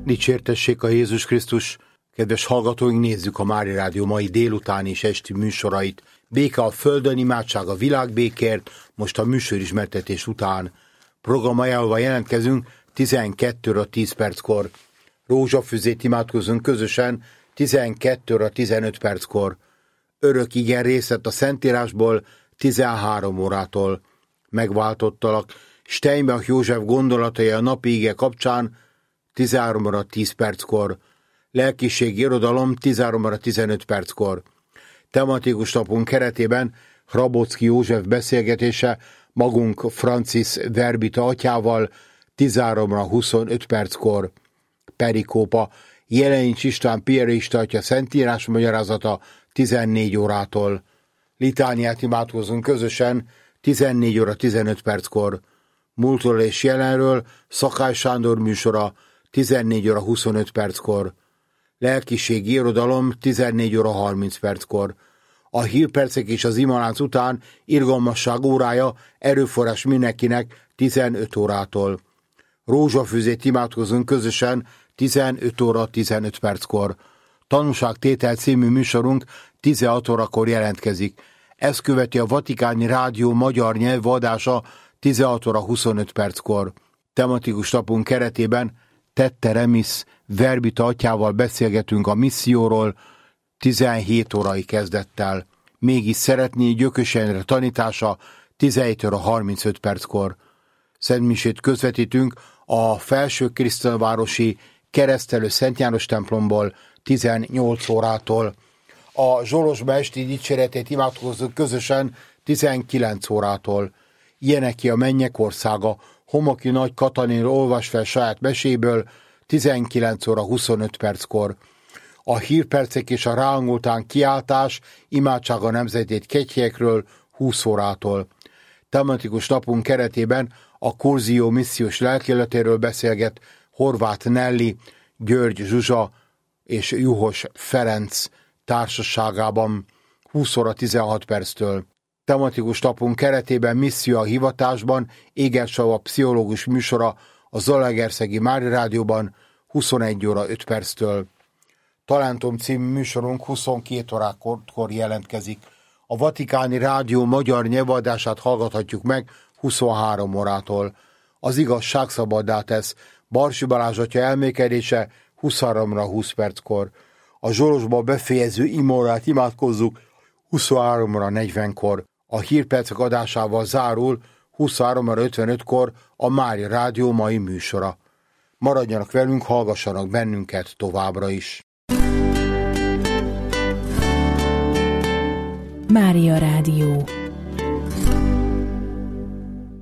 Dicsértessék a Jézus Krisztus! Kedves hallgatóink, nézzük a Mária Rádió mai délutáni és esti műsorait. Béke a földön, imádság a világbékért, most a műsorismertetés után. Program ajánlva jelentkezünk 12:10 Rózsafüzét imádkozunk közösen 12:15 Örök igen részlet a Szentírásból 13 órától. Megváltottalak. Steinbach József gondolatai a napi ige kapcsán 13:10 Lelkiségi irodalom 13:15 Tematikus napunk keretében Hrabocki József beszélgetése magunk Francis Verbita atyával 13:25 Perikópa Jelenics István piarista atya szentírás magyarázata 14 órától. Litániát imádkozunk közösen 14:15 Múltról és jelenről Szakály Sándor műsora 14:25 Lelkiségi irodalom 14:30 A hírpercek és az imalánc után irgalmasság órája, erőforrás mindenkinek 15 órától. Rózsafüzét imádkozunk közösen 15:15 Tanúságtétel című műsorunk 16 órakor jelentkezik. Ezt követi a Vatikáni Rádió magyar nyelvű adása 16:25 Tematikus napunk keretében Tette Remis Verbita atyával beszélgetünk a misszióról 17 órai kezdettel. Mégis szeretné Gyökös tanítása 17:35 Szentmisét közvetítünk a Felsőkrisztánvárosi Keresztelő Szent János templomból 18 órától. A Zsolosba esti dicséretét imádkozzuk közösen 19 órától. Ilyeneki a mennyek országa, Homoki Nagy Katalin olvas fel saját meséből 19:25 A hírpercek és a ráhangoltán kiáltás, imádság a nemzetét kegyhelyekről 20 órától. Tematikus napunk keretében a Kurzió missziós lelkéletéről beszélget Horváth Nelli, György Zsuzsa és Juhos Ferenc társaságában 20:16 Tematikus napunk keretében misszió a hivatásban, Égercsava pszichológus műsora a Zalaegerszegi Mária Rádióban 21:05 Talentum című műsorunk 22 órakor jelentkezik. A Vatikáni Rádió magyar nyelvadását hallgathatjuk meg 23 órától. Az igazság szabaddá tesz. Barsi Balázs atya elmékedése 23:20 A Zsolosba befejező imórát imádkozzuk 23:40 A hírpercek adásával zárul 23:55 a Mária Rádió mai műsora. Maradjanak velünk, hallgassanak bennünket továbbra is. Mária Rádió.